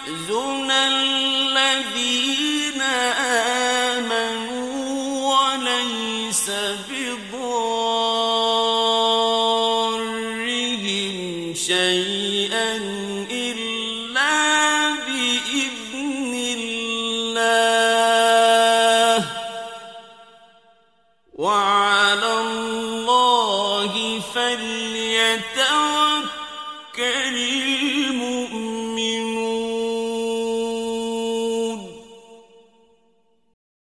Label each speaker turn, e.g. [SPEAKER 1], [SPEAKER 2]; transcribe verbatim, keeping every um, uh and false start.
[SPEAKER 1] لِيَحْزُنَ الَّذِينَ آمَنُوا وَلَيْسَ بِضَارِّهِمْ شَيْئًا إِلَّا بِإِذْنِ اللَّهِ ۚ وَعَلَى اللَّهِ فَلْيَتَوَكَّلِ